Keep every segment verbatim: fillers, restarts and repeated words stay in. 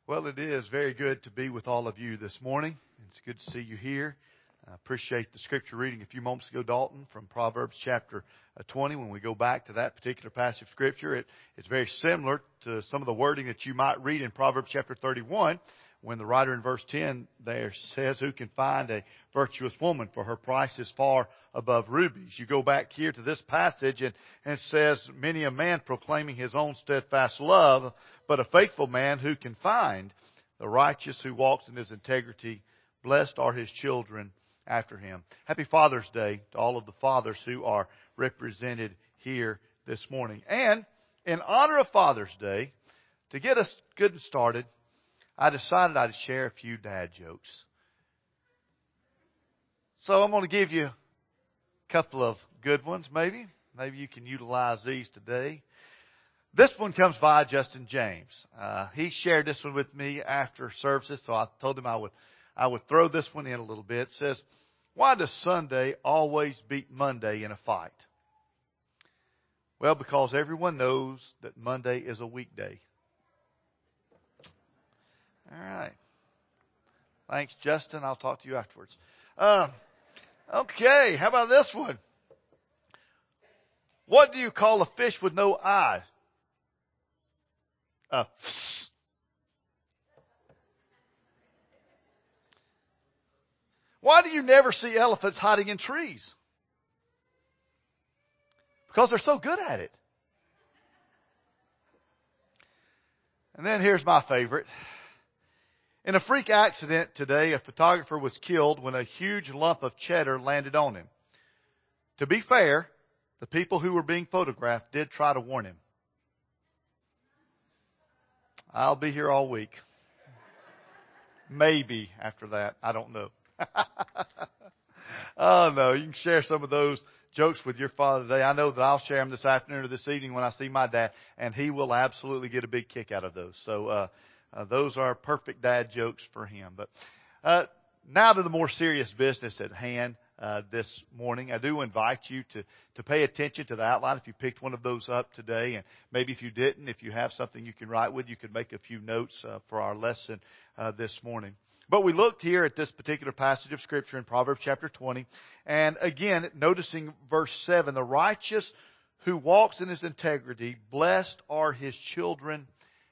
Well, it is very good to be with all of you this morning. It's good to see you here. I appreciate the scripture reading a few moments ago, Dalton, from Proverbs chapter twenty. When we go back to that particular passage of scripture, it, it's very similar to some of the wording that you might read in Proverbs chapter thirty-one, when the writer in verse ten there says, "Who can find a virtuous woman? For her price is far above rubies." You go back here to this passage and, and it says, "Many a man proclaiming his own steadfast love, but a faithful man who can find? The righteous who walks in his integrity, blessed are his children after him." Happy Father's Day to all of the fathers who are represented here this morning. And in honor of Father's Day, to get us good and started, I decided I'd share a few dad jokes. So I'm going to give you a couple of good ones, maybe. Maybe you can utilize these today. This one comes by Justin James. Uh, he shared this one with me after services, so I told him I would I would throw this one in a little bit. It says, "Why does Sunday always beat Monday in a fight?" Well, because everyone knows that Monday is a weekday. All right. Thanks, Justin. I'll talk to you afterwards. Uh, okay, how about this one? What do you call a fish with no eyes? Uh, Why do you never see elephants hiding in trees? Because they're so good at it. And then here's my favorite. In a freak accident today, a photographer was killed when a huge lump of cheddar landed on him. To be fair, the people who were being photographed did try to warn him. I'll be here all week. Maybe after that. I don't know. Oh, no. You can share some of those jokes with your father today. I know that I'll share them this afternoon or this evening when I see my dad, and he will absolutely get a big kick out of those. So, uh, uh those are perfect dad jokes for him. But, uh, now to the more serious business at hand. Uh, this morning, I do invite you to, to pay attention to the outline. If you picked one of those up today, and maybe if you didn't, if you have something you can write with, you could make a few notes uh, for our lesson uh, this morning. But we looked here at this particular passage of Scripture in Proverbs chapter twenty, and again, noticing verse seven, "The righteous who walks in his integrity, blessed are his children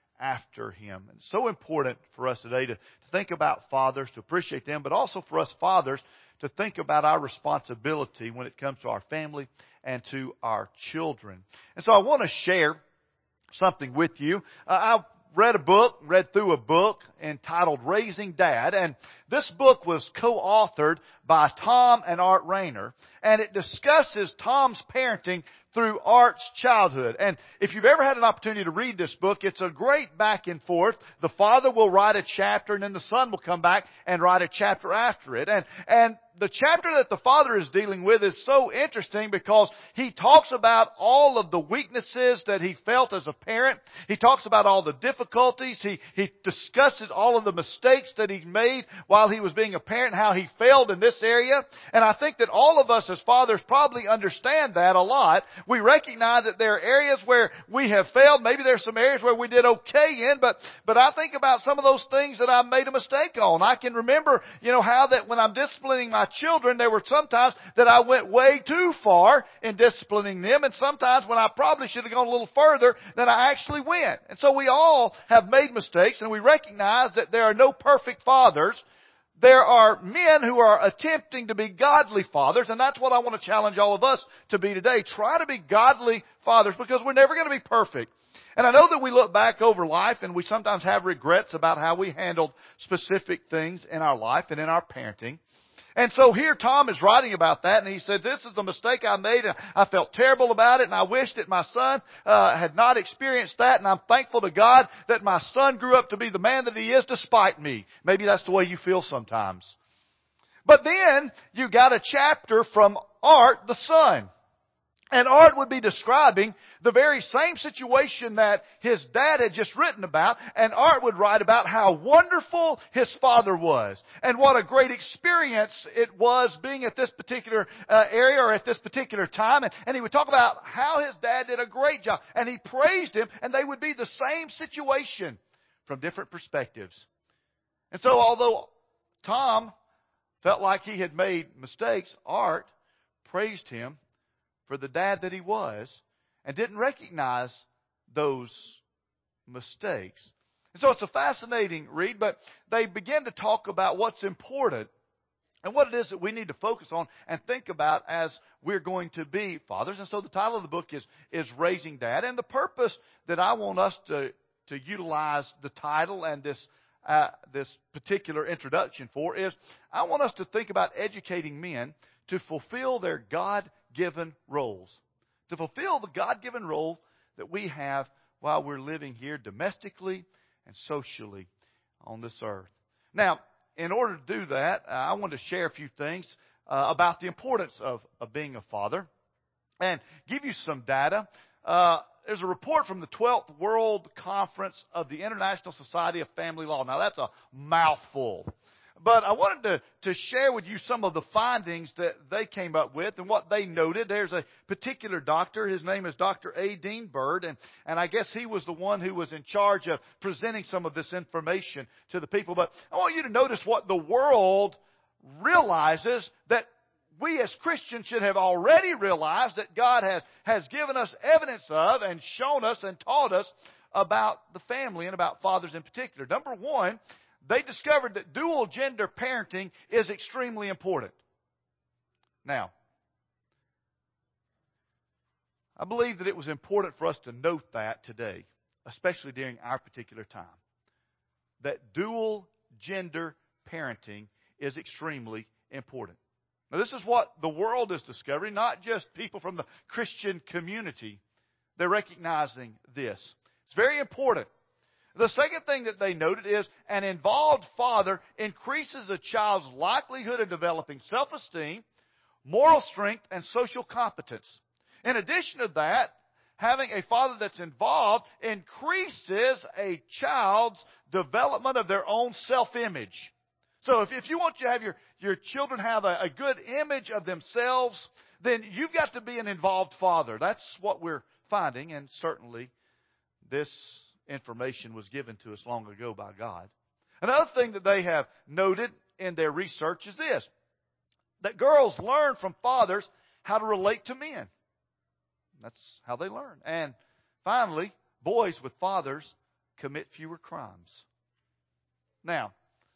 after him." And it's so important for us today to, to think about fathers, to appreciate them, but also for us fathers to think about our responsibility when it comes to our family and to our children. And so I want to share something with you. Uh, I read a book, read through a book entitled Raising Dad, and this book was co-authored by Tom and Art Rayner, and it discusses Tom's parenting through Art's childhood. And if you've ever had an opportunity to read this book, it's a great back and forth. The father will write a chapter, and then the son will come back and write a chapter after it. And, and the chapter that the father is dealing with is so interesting because he talks about all of the weaknesses that he felt as a parent. He talks about all the difficulties. He, he discusses all of the mistakes that he made while he was being a parent, how he failed in this area. And I think that all of us as fathers probably understand that a lot. We recognize that there are areas where we have failed. Maybe there's some areas where we did okay in, but, but I think about some of those things that I made a mistake on. I can remember, you know, how that when I'm disciplining my children, there were sometimes that I went way too far in disciplining them, and sometimes when I probably should have gone a little further than I actually went. And so we all have made mistakes, and we recognize that there are no perfect fathers. There are men who are attempting to be godly fathers, and that's what I want to challenge all of us to be today. Try to be godly fathers, because we're never going to be perfect. And I know that we look back over life and we sometimes have regrets about how we handled specific things in our life and in our parenting. And so here Tom is writing about that, and he said, "This is the mistake I made, and I felt terrible about it, and I wish that my son uh, had not experienced that, and I'm thankful to God that my son grew up to be the man that he is despite me." Maybe that's the way you feel sometimes. But then you got a chapter from Art, the son. And Art would be describing the very same situation that his dad had just written about. And Art would write about how wonderful his father was. And what a great experience it was being at this particular uh, area or at this particular time. And, and he would talk about how his dad did a great job. And he praised him. And they would be the same situation from different perspectives. And so although Tom felt like he had made mistakes, Art praised him for the dad that he was and didn't recognize those mistakes. And so it's a fascinating read, but they begin to talk about what's important and what it is that we need to focus on and think about as we're going to be fathers. And so the title of the book is, is Raising Dad. And the purpose that I want us to, to utilize the title and this, uh, this particular introduction for is I want us to think about educating men to fulfill their God-given roles. To fulfill the God-given role that we have while we're living here domestically and socially on this earth. Now, in order to do that, uh, I want to share a few things uh, about the importance of, of being a father and give you some data. Uh, there's a report from the twelfth World Conference of the International Society of Family Law. Now, that's a mouthful. But I wanted to, to share with you some of the findings that they came up with and what they noted. There's a particular doctor. His name is Doctor A. Dean Bird. And, and I guess he was the one who was in charge of presenting some of this information to the people. But I want you to notice what the world realizes that we as Christians should have already realized that God has, has given us evidence of and shown us and taught us about the family and about fathers in particular. Number one, they discovered that dual gender parenting is extremely important. Now, I believe that it was important for us to note that today, especially during our particular time, that dual gender parenting is extremely important. Now, this is what the world is discovering, not just people from the Christian community. They're recognizing this. It's very important. The second thing that they noted is an involved father increases a child's likelihood of developing self-esteem, moral strength, and social competence. In addition to that, having a father that's involved increases a child's development of their own self-image. So if, if you want to have your, your children have a, a good image of themselves, then you've got to be an involved father. That's what we're finding, and certainly this information was given to us long ago by God. Another thing that they have noted in their research is this, that girls learn from fathers how to relate to men. That's how they learn. And finally, boys with fathers commit fewer crimes. Now,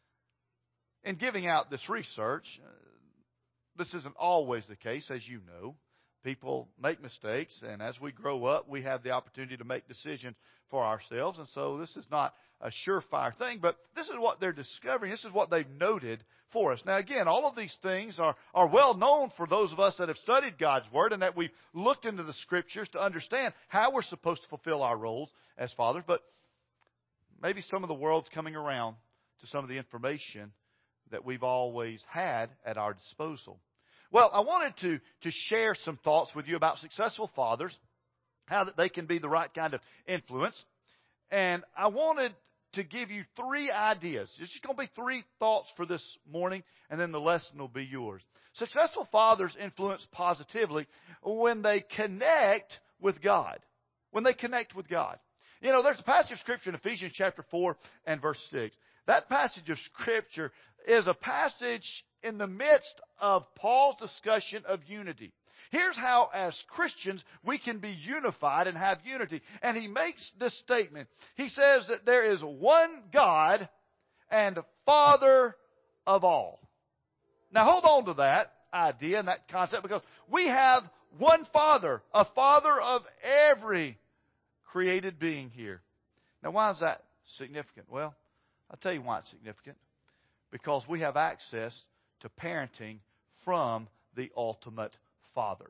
in giving out this research, uh, this isn't always the case, as you know. People make mistakes, and as we grow up, we have the opportunity to make decisions for ourselves. And so this is not a surefire thing, but this is what they're discovering. This is what they've noted for us. Now, again, all of these things are, are well known for those of us that have studied God's Word and that we've looked into the Scriptures to understand how we're supposed to fulfill our roles as fathers. But maybe some of the world's coming around to some of the information that we've always had at our disposal. Well, I wanted to, to share some thoughts with you about successful fathers, how that they can be the right kind of influence. And I wanted to give you three ideas. It's just going to be three thoughts for this morning, and then the lesson will be yours. Successful fathers influence positively when they connect with God. When they connect with God. You know, there's a passage of Scripture in Ephesians chapter four and verse six. That passage of Scripture is a passage in the midst of Paul's discussion of unity. Here's how, as Christians, we can be unified and have unity. And he makes this statement. He says that there is one God and Father of all. Now, hold on to that idea and that concept, because we have one Father, a Father of every created being here. Now, why is that significant? Well, I'll tell you why it's significant. Because we have access to parenting from the ultimate Father.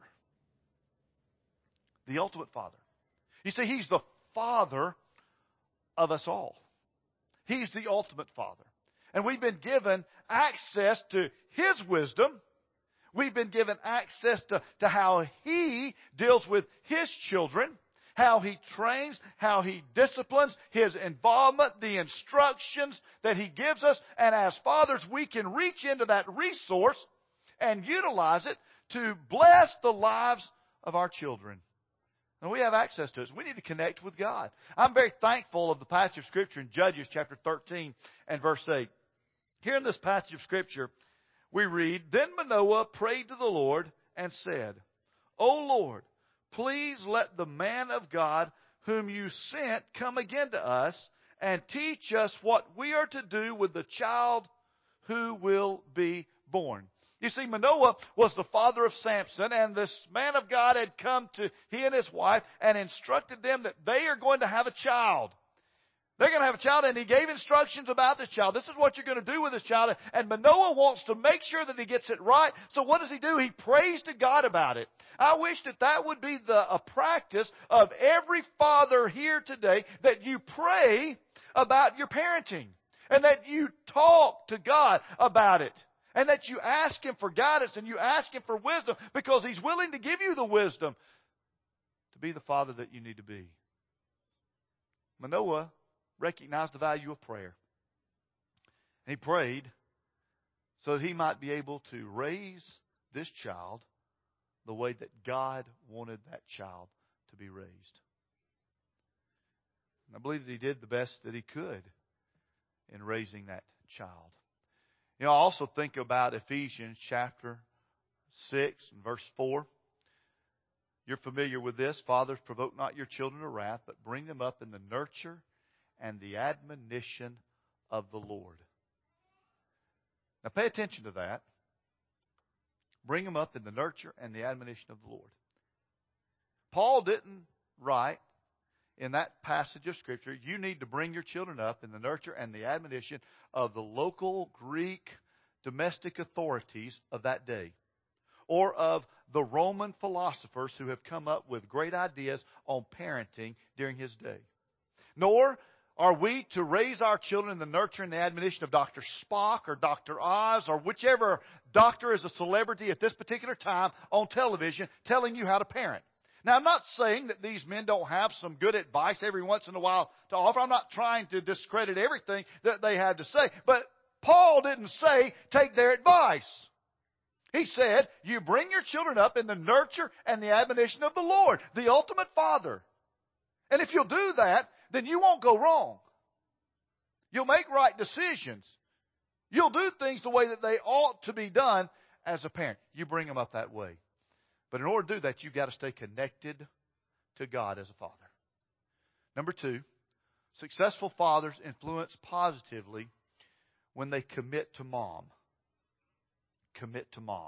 The ultimate Father. You see, He's the Father of us all. He's the ultimate Father. And we've been given access to His wisdom. We've been given access to, to how He deals with His children, how He trains, how He disciplines, His involvement, the instructions that He gives us. And as fathers, we can reach into that resource and utilize it to bless the lives of our children. And we have access to it. So we need to connect with God. I'm very thankful of the passage of Scripture in Judges chapter thirteen and verse eight. Here in this passage of Scripture, we read, Then Manoah prayed to the Lord and said, O Lord, please let the man of God whom you sent come again to us and teach us what we are to do with the child who will be born. You see, Manoah was the father of Samson, and this man of God had come to he and his wife and instructed them that they are going to have a child. They're going to have a child, and he gave instructions about this child. This is what you're going to do with this child. And Manoah wants to make sure that he gets it right. So what does he do? He prays to God about it. I wish that that would be the a practice of every father here today, that you pray about your parenting and that you talk to God about it. And that you ask Him for guidance and you ask Him for wisdom, because He's willing to give you the wisdom to be the father that you need to be. Manoah recognized the value of prayer. He prayed so that he might be able to raise this child the way that God wanted that child to be raised. And I believe that he did the best that he could in raising that child. You know, I also think about Ephesians chapter six and verse four. You're familiar with this. Fathers, provoke not your children to wrath, but bring them up in the nurture and the admonition of the Lord. Now pay attention to that. Bring them up in the nurture and the admonition of the Lord. Paul didn't write in that passage of Scripture, you need to bring your children up in the nurture and the admonition of the local Greek domestic authorities of that day, or of the Roman philosophers who have come up with great ideas on parenting during his day. Nor are we to raise our children in the nurture and the admonition of Doctor Spock or Doctor Oz or whichever doctor is a celebrity at this particular time on television telling you how to parent. Now, I'm not saying that these men don't have some good advice every once in a while to offer. I'm not trying to discredit everything that they have to say. But Paul didn't say, take their advice. He said, you bring your children up in the nurture and the admonition of the Lord, the ultimate Father. And if you'll do that, then you won't go wrong. You'll make right decisions. You'll do things the way that they ought to be done as a parent. You bring them up that way. But in order to do that, you've got to stay connected to God as a father. Number two, successful fathers influence positively when they commit to mom. Commit to mom.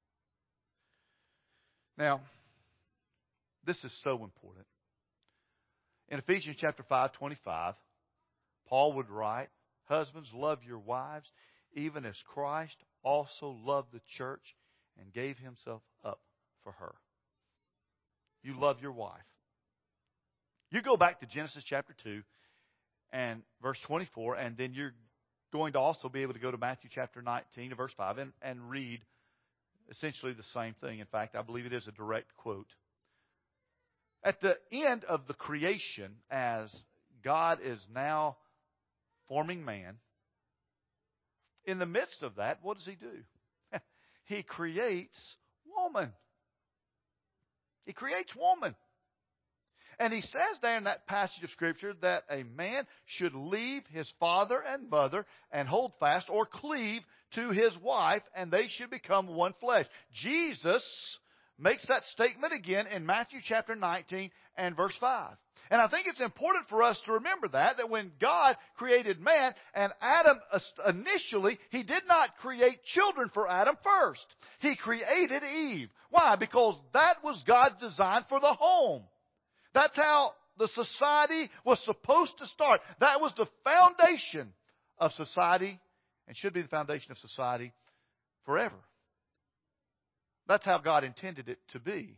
Now, this is so important. In Ephesians chapter five, twenty-five, Paul would write, husbands, love your wives, even as Christ also loved the church and gave himself up for her. You love your wife. You go back to Genesis chapter two and verse twenty-four, and then you're going to also be able to go to Matthew chapter nineteen and verse five and, and read essentially the same thing. In fact, I believe it is a direct quote. At the end of the creation, as God is now forming man, in the midst of that, what does He do? He creates woman. He creates woman. And He says there in that passage of Scripture that a man should leave his father and mother and hold fast or cleave to his wife, and they should become one flesh. Jesus makes that statement again in Matthew chapter nineteen and verse five. And I think it's important for us to remember that, that when God created man and Adam initially, He did not create children for Adam first. He created Eve. Why? Because that was God's design for the home. That's how the society was supposed to start. That was the foundation of society and should be the foundation of society forever. That's how God intended it to be.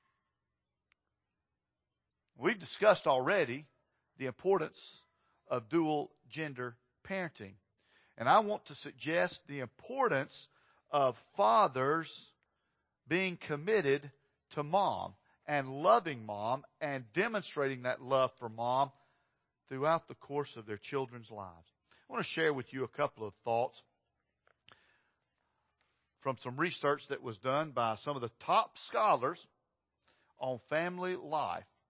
We've discussed already the importance of dual gender parenting. And I want to suggest the importance of fathers being committed to mom and loving mom and demonstrating that love for mom throughout the course of their children's lives. I want to share with you a couple of thoughts from some research that was done by some of the top scholars on family life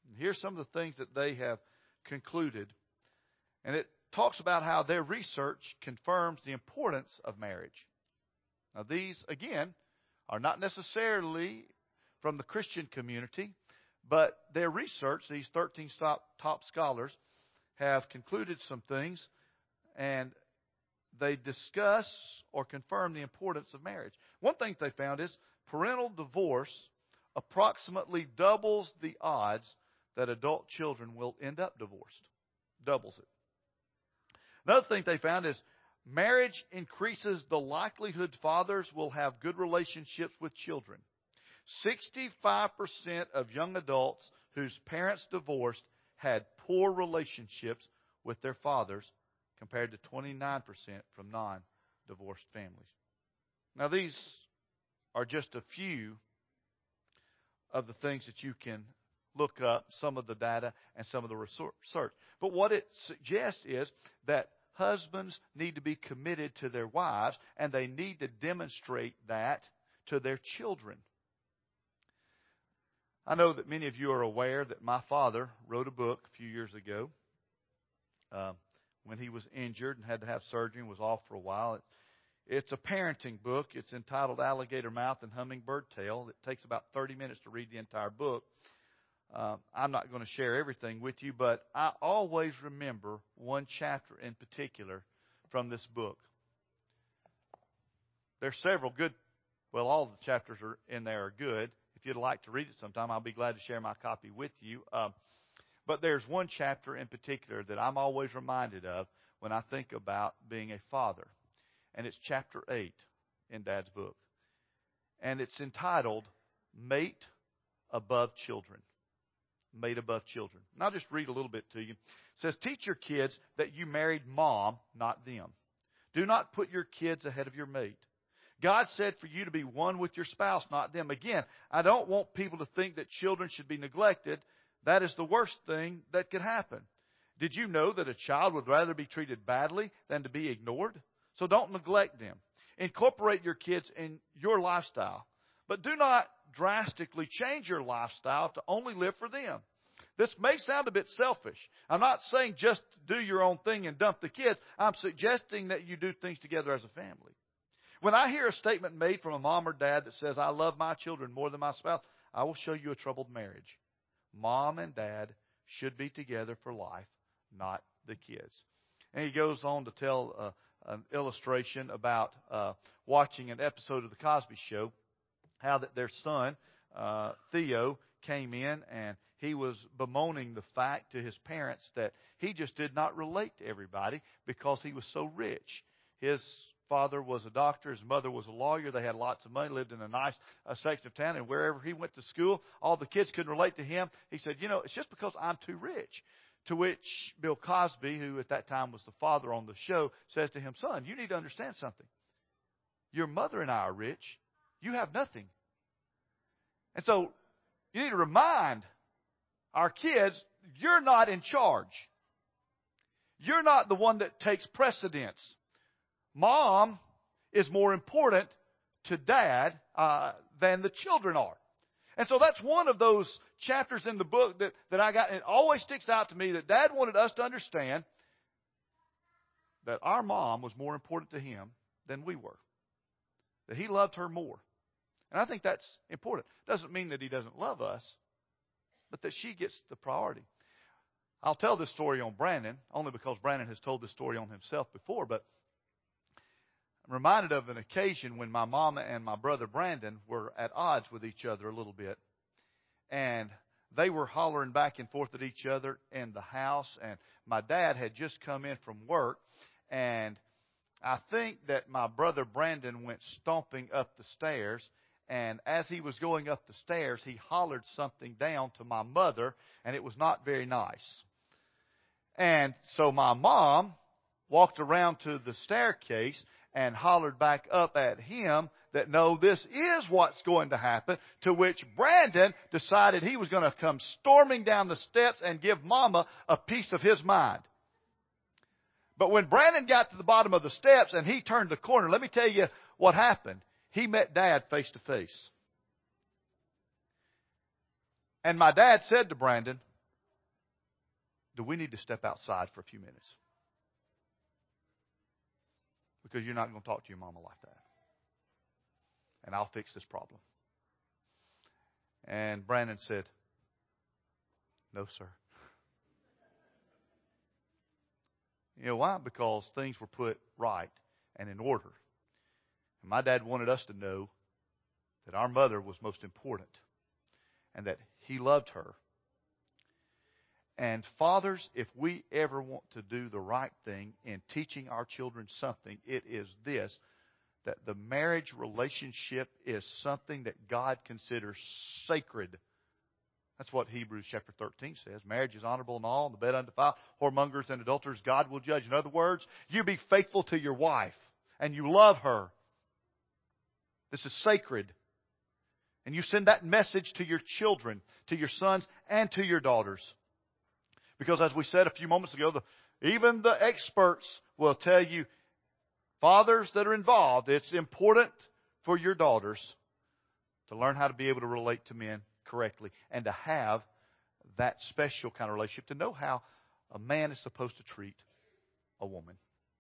Here's some of the things that they have concluded. And it talks about how their research confirms the importance of marriage. Now, these, again, are not necessarily from the Christian community, but their research, these thirteen top, top scholars, have concluded some things, and they discuss or confirm the importance of marriage. One thing they found is parental divorce approximately doubles the odds that adult children will end up divorced. Doubles it. Another thing they found is marriage increases the likelihood fathers will have good relationships with children. sixty-five percent of young adults whose parents divorced had poor relationships with their fathers, compared to twenty-nine percent from non-divorced families. Now, these are just a few of the things that you can look up, some of the data and some of the research. But what it suggests is that husbands need to be committed to their wives, and they need to demonstrate that to their children. I know that many of you are aware that my father wrote a book a few years ago uh, when he was injured and had to have surgery and was off for a while. It, it's a parenting book. It's entitled Alligator Mouth and Hummingbird Tail. It takes about thirty minutes to read the entire book. Uh, I'm not going to share everything with you, but I always remember one chapter in particular from this book. There's several good, well, all the chapters are in there are good. If you'd like to read it sometime, I'll be glad to share my copy with you. Um, but there's one chapter in particular that I'm always reminded of when I think about being a father. And it's chapter eight in Dad's book. And it's entitled, Mate Above Children. Mate above children. And I'll just read a little bit to you. It says, teach your kids that you married mom, not them. Do not put your kids ahead of your mate. God said for you to be one with your spouse, not them. Again, I don't want people to think that children should be neglected. That is the worst thing that could happen. Did you know that a child would rather be treated badly than to be ignored? So don't neglect them. Incorporate your kids in your lifestyle. But do not drastically change your lifestyle to only live for them. This may sound a bit selfish. I'm not saying just do your own thing and dump the kids. I'm suggesting that you do things together as a family. When I hear a statement made from a mom or dad that says, I love my children more than my spouse, I will show you a troubled marriage. Mom and dad should be together for life, not the kids. And he goes on to tell uh, an illustration about uh, watching an episode of The Cosby Show, how that their son, uh, Theo, came in and he was bemoaning the fact to his parents that he just did not relate to everybody because he was so rich. His father was a doctor. His mother was a lawyer. They had lots of money, lived in a nice uh, section of town. And wherever he went to school, all the kids couldn't relate to him. He said, you know, it's just because I'm too rich. To which Bill Cosby, who at that time was the father on the show, says to him, son, you need to understand something. Your mother and I are rich. You have nothing. And so you need to remind our kids, you're not in charge. You're not the one that takes precedence. Mom is more important to dad uh, than the children are. And so that's one of those chapters in the book that, that I got. And it always sticks out to me that Dad wanted us to understand that our mom was more important to him than we were. That he loved her more. And I think that's important. Doesn't mean that he doesn't love us, but that she gets the priority. I'll tell this story on Brandon, only because Brandon has told this story on himself before, but I'm reminded of an occasion when my mama and my brother Brandon were at odds with each other a little bit. And they were hollering back and forth at each other in the house. And my dad had just come in from work. And I think that my brother Brandon went stomping up the stairs. And as he was going up the stairs, he hollered something down to my mother. And it was not very nice. And so my mom walked around to the staircase and hollered back up at him that, no, this is what's going to happen, to which Brandon decided he was going to come storming down the steps and give Mama a piece of his mind. But when Brandon got to the bottom of the steps and he turned the corner, let me tell you what happened. He met Dad face to face. And my dad said to Brandon, do we need to step outside for a few minutes? Because you're not going to talk to your mama like that. And I'll fix this problem. And Brandon said, no, sir. You know why? Because things were put right and in order. And my dad wanted us to know that our mother was most important and that he loved her. And fathers, if we ever want to do the right thing in teaching our children something, it is this, that the marriage relationship is something that God considers sacred. That's what Hebrews chapter thirteen says. Marriage is honorable in all, and the bed undefiled. Whoremongers and adulterers God will judge. In other words, you be faithful to your wife, and you love her. This is sacred. And you send that message to your children, to your sons, and to your daughters. Because as we said a few moments ago, the, even the experts will tell you, fathers that are involved, it's important for your daughters to learn how to be able to relate to men correctly and to have that special kind of relationship, to know how a man is supposed to treat a woman.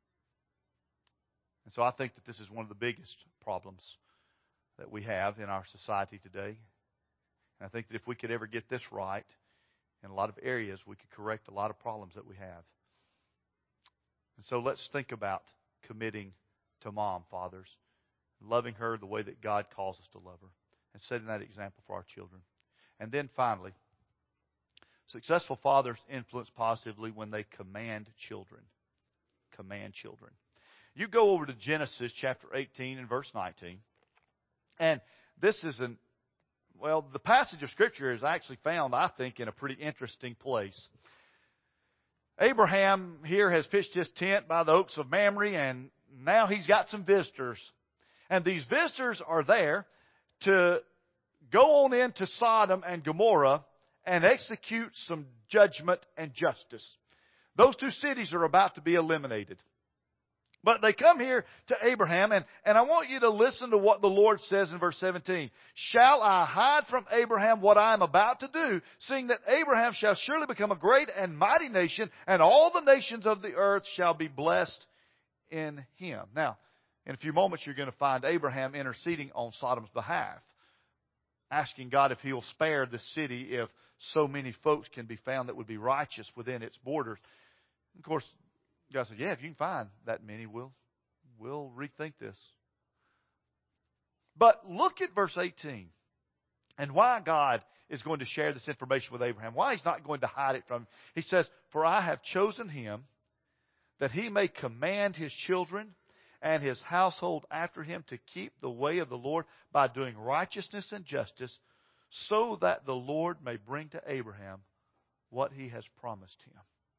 And so I think that this is one of the biggest problems that we have in our society today. And I think that if we could ever get this right, in a lot of areas, we could correct a lot of problems that we have. And so let's think about committing to mom, fathers, loving her the way that God calls us to love her, and setting that example for our children. And then finally, successful fathers influence positively when they command children. Command children. You go over to Genesis chapter eighteen and verse nineteen. And this is an, well, the passage of Scripture is actually found, I think, in a pretty interesting place. Abraham here has pitched his tent by the oaks of Mamre, and now he's got some visitors. And these visitors are there to go on into Sodom and Gomorrah and execute some judgment and justice. Those two cities are about to be eliminated. But they come here to Abraham, and, and I want you to listen to what the Lord says in verse seventeen. Shall I hide from Abraham what I am about to do, seeing that Abraham shall surely become a great and mighty nation, and all the nations of the earth shall be blessed in him. Now, in a few moments, you're going to find Abraham interceding on Sodom's behalf, asking God if he'll spare the city if so many folks can be found that would be righteous within its borders. Of course, God said, yeah, if you can find that many, we'll, we'll rethink this. But look at verse eighteen and why God is going to share this information with Abraham. Why he's not going to hide it from him. He says, for I have chosen him that he may command his children and his household after him to keep the way of the Lord by doing righteousness and justice, so that the Lord may bring to Abraham what he has promised him.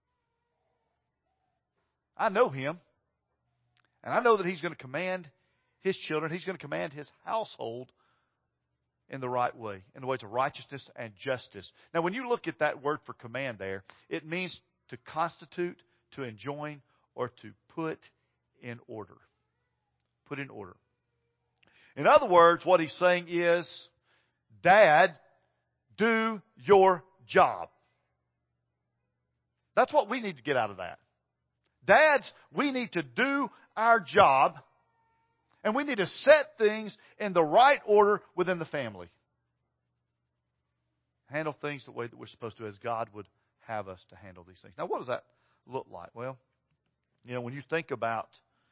I know him, and I know that he's going to command his children, he's going to command his household in the right way, in the ways of righteousness and justice. Now, when you look at that word for command there, it means to constitute, to enjoin, or to put in order. Put in order. In other words, what he's saying is, Dad, do your job. That's what we need to get out of that. Dads, we need to do our job, and we need to set things in the right order within the family. Handle things the way that we're supposed to, as God would have us to handle these things. Now, what does that look like? Well, you know, when you think about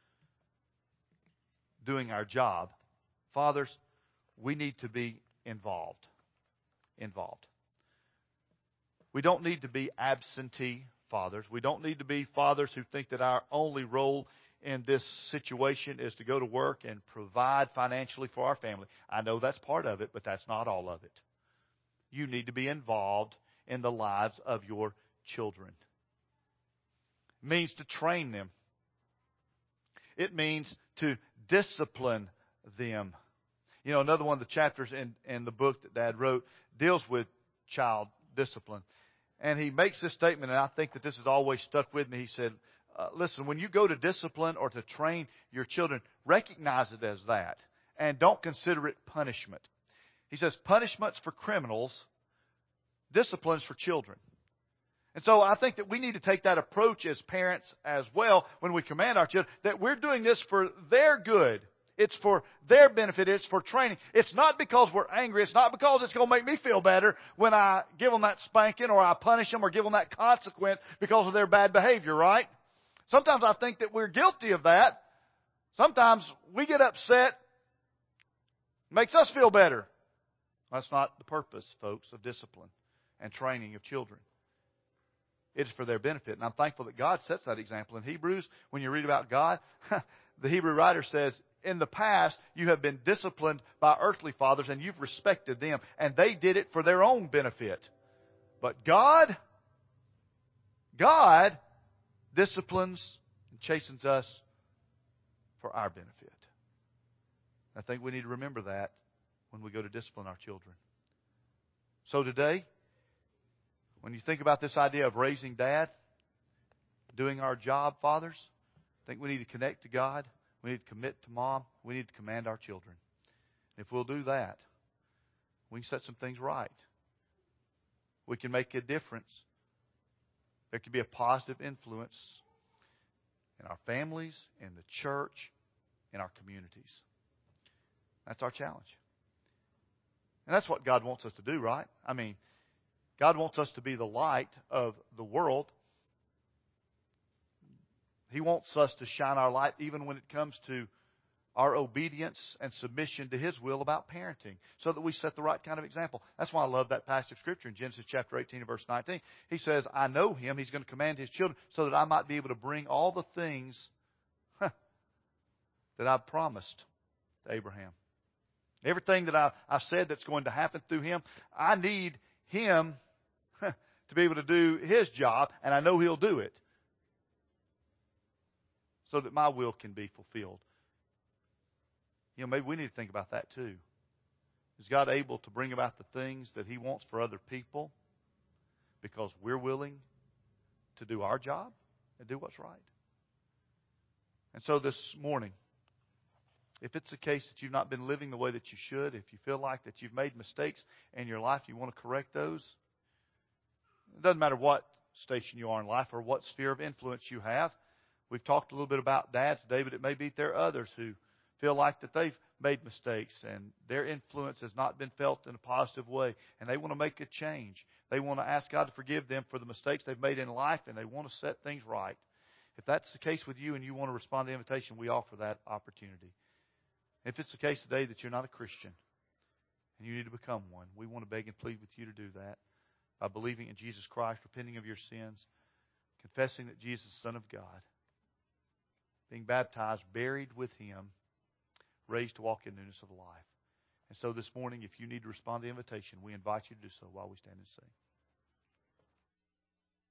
doing our job, fathers, we need to be involved. Involved. We don't need to be absentee fathers. We don't need to be fathers who think that our only role in this situation is to go to work and provide financially for our family. I know that's part of it, but that's not all of it. You need to be involved in the lives of your children. It means to train them. It means to discipline them. You know, another one of the chapters in, in the book that Dad wrote deals with child discipline. And he makes this statement, and I think that this has always stuck with me. He said, uh, listen, when you go to discipline or to train your children, recognize it as that. And don't consider it punishment. He says, punishments for criminals, disciplines for children. And so I think that we need to take that approach as parents as well when we command our children, that we're doing this for their good. It's for their benefit. It's for training. It's not because we're angry. It's not because it's going to make me feel better when I give them that spanking or I punish them or give them that consequence because of their bad behavior, right? Sometimes I think that we're guilty of that. Sometimes we get upset. It makes us feel better. That's not the purpose, folks, of discipline and training of children. It is for their benefit. And I'm thankful that God sets that example. In Hebrews, when you read about God, the Hebrew writer says, in the past, you have been disciplined by earthly fathers and you've respected them. And they did it for their own benefit. But God, God disciplines and chastens us for our benefit. I think we need to remember that when we go to discipline our children. So today, when you think about this idea of raising dad, doing our job, fathers, I think we need to connect to God. We need to commit to mom. We need to command our children. If we'll do that, we can set some things right. We can make a difference. There can be a positive influence in our families, in the church, in our communities. That's our challenge. And that's what God wants us to do, right? I mean, God wants us to be the light of the world. He wants us to shine our light even when it comes to our obedience and submission to His will about parenting, so that we set the right kind of example. That's why I love that passage of Scripture in Genesis chapter eighteen and verse nineteen. He says, I know Him. He's going to command His children so that I might be able to bring all the things huh, that I've promised to Abraham. Everything that I, I've said that's going to happen through him, I need him huh, to be able to do his job, and I know he'll do it so that my will can be fulfilled. You know, maybe we need to think about that too. Is God able to bring about the things that He wants for other people because we're willing to do our job and do what's right? And so this morning, if it's the case that you've not been living the way that you should, if you feel like that you've made mistakes in your life, you want to correct those, it doesn't matter what station you are in life or what sphere of influence you have. We've talked a little bit about dads today, but it may be there are others who feel like that they've made mistakes and their influence has not been felt in a positive way, and they want to make a change. They want to ask God to forgive them for the mistakes they've made in life, and they want to set things right. If that's the case with you and you want to respond to the invitation, we offer that opportunity. If it's the case today that you're not a Christian and you need to become one, we want to beg and plead with you to do that by believing in Jesus Christ, repenting of your sins, confessing that Jesus is the Son of God, being baptized, buried with Him, raised to walk in newness of life. And so this morning, if you need to respond to the invitation, we invite you to do so while we stand and sing.